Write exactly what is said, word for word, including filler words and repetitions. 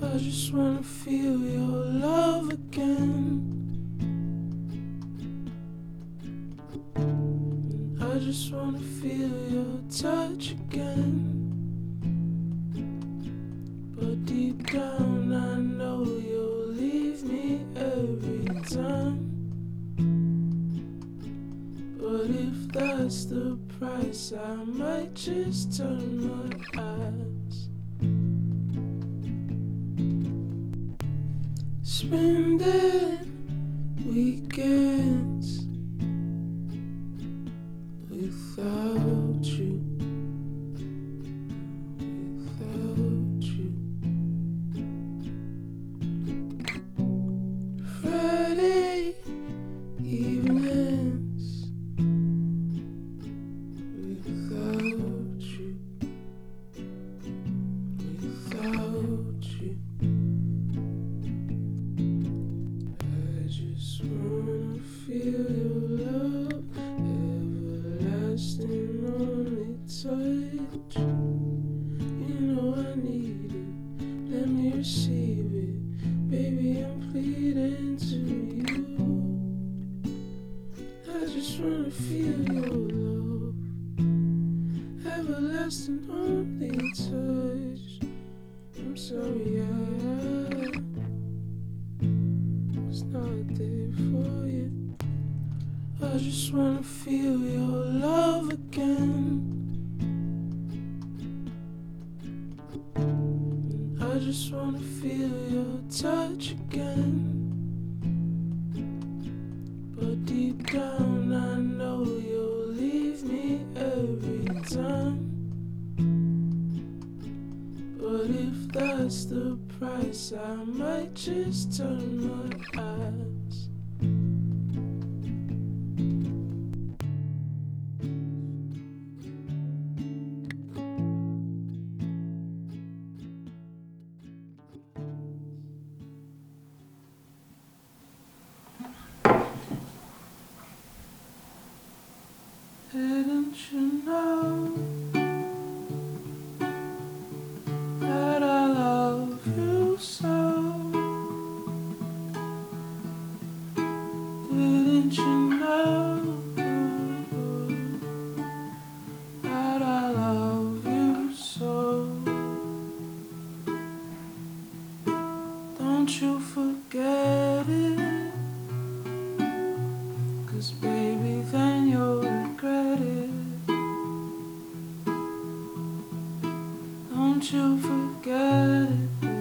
I just wanna feel your love again. I just wanna feel your touch again. But deep down I know you'll leave me every time. But if that's the price, I might just turn my eyes. Spending weekends without you, without you. Friday evenings without you, without you. I just wanna feel your love, everlasting only touch. You know I need it, let me receive it. Baby, I'm pleading to you. I just wanna feel your love, everlasting only touch. I'm sorry I was not there for you. I just wanna feel your love again. I just wanna feel your touch again. But deep down I know you'll leave me every time. But if that's the price, I might just turn my eyes. Didn't you know that I love you so? Didn't you know that I love you so? Don't you forget it, 'cause baby then you'll regret it. Don't you forget it,